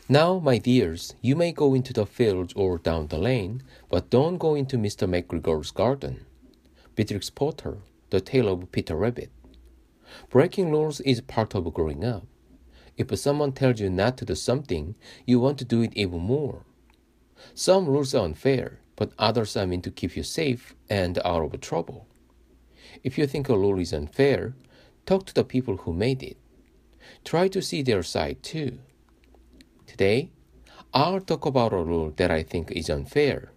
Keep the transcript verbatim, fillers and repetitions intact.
Now, my dears, you may go into the fields or down the lane, but don't go into Mister McGregor's garden. Beatrix Potter, The Tale of Peter Rabbit. Breaking rules is part of growing up. If someone tells you not to do something, you want to do it even more. Some rules are unfair, but others are meant to keep you safe and out of trouble. If you think a rule is unfair, talk to the people who made it. Try to see their side too. Today, I'll talk about a rule that I think is unfair.